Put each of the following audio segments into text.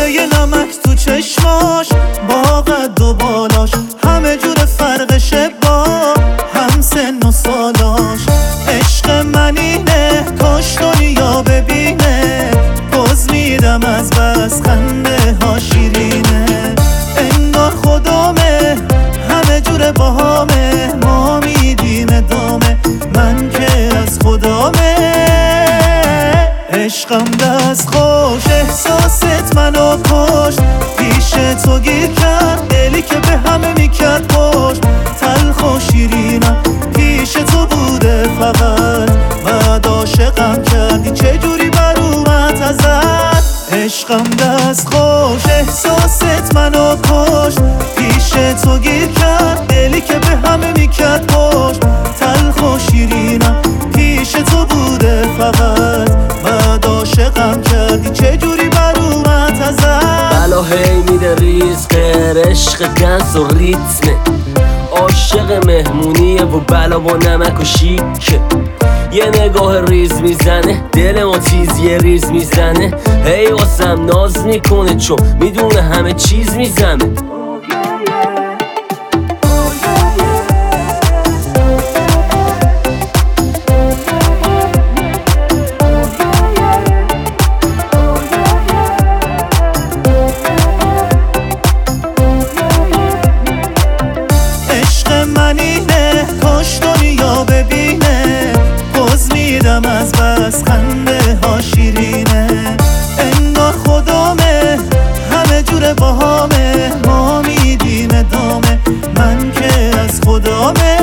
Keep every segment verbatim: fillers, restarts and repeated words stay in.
ی نمک تو چشماش، با قد و بالاش همه جور فرقشه، با هم سن و سالاش. عشق من اینه کاش دنیا ببینه، پوز میدم از بس خنده ها شیرینه. انگار خدامه همه جور باهامه، ما میدیم ادامه من که از خدامه. عشقم دست خوش احساست منو کشت، پیش تو گیر کرد دلی که به همه میکرد پشت. تلخ و شیرینم پیش تو بوده فقط، بعد عاشقم کردی چجوری بر اومد ازت. عشقم دست خوش احساست منو کشت، پیش تو گیر کرد دلی که به همه میکرد پشت. تلخ و شیرینم پیش تو بوده فقط، بعد عاشقم کردی چجوری بر اومد ازت. بلا هی میده ریز غیر عشق دنس و ریتمه، عاشق مهمونیه و بلا با نمک و شیکه. یه نگاه ریز میزنه دل ما تیز یه ریز میزنه، هی واسم ناز میکنه چون میدونه همه چیز میزنه. کاش دنیا ببینه، پوز میدم از بس خنده ها شیرینه. انگار خدامه همه جور باهامه، ما میدیم ادامه من که از خدامه.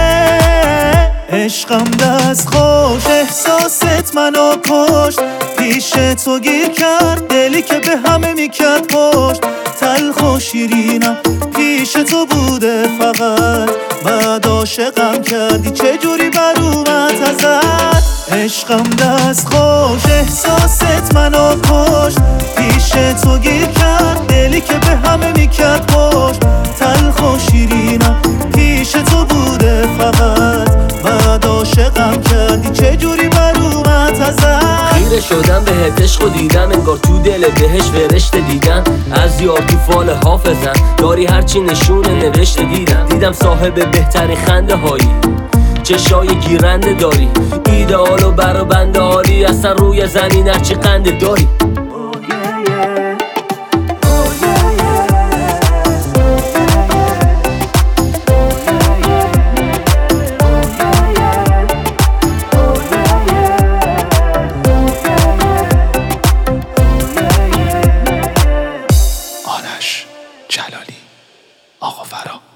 عشقم دست خوش احساست منو کشت، پیش تو گیر کرد دلی که به همه میکرد پشت. تلخ و شیرینم پیش تو بوده فقط، بعد عاشقم کردی چجوری بر اومد ازت. عشقم دست خوش احساست منو کشت، پیش تو گیر کرد دلی که به همه میکرد پشت. تلخ و شیرینم پیش تو بوده فقط، بعد عاشقم کردی چجوری بر اومد ازت. خیره شدم بهت عشق و دیدم انگار تو دل بهش فرشته دیدم. از یار تو فال حافظم داری هرچی نشونه نوشته دیدم. دیدم صاحب بهترین خنده هایی، چشای گیرنده داری، ایدئال و برا بنده عالی، اصلا روی زمین هرچی قنده داری. جلالی آقا فرا.